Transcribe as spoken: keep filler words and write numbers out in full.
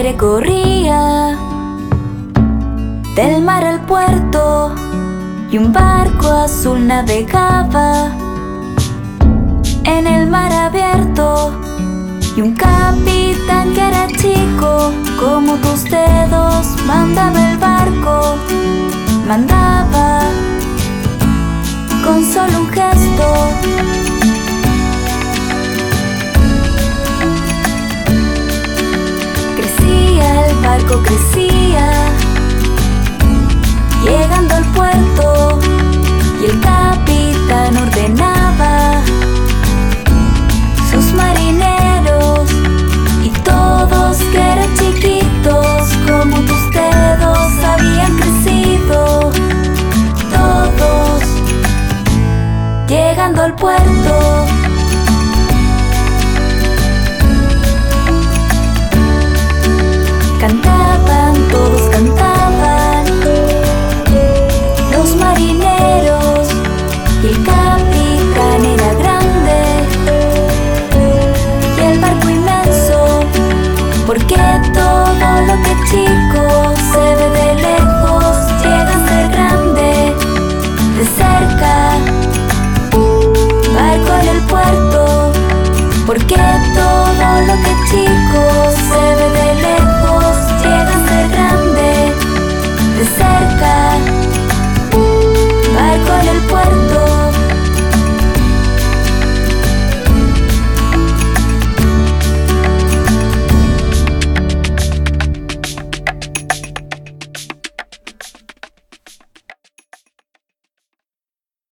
aire corría del mar al puerto y un barco azul navegaba en el mar abierto. Y un capitán que era chico como tus dedos mandaba el barco, mandaba con solo un gesto. Crecía el barco, crecía, llegando al puerto, y el capitán ordenaba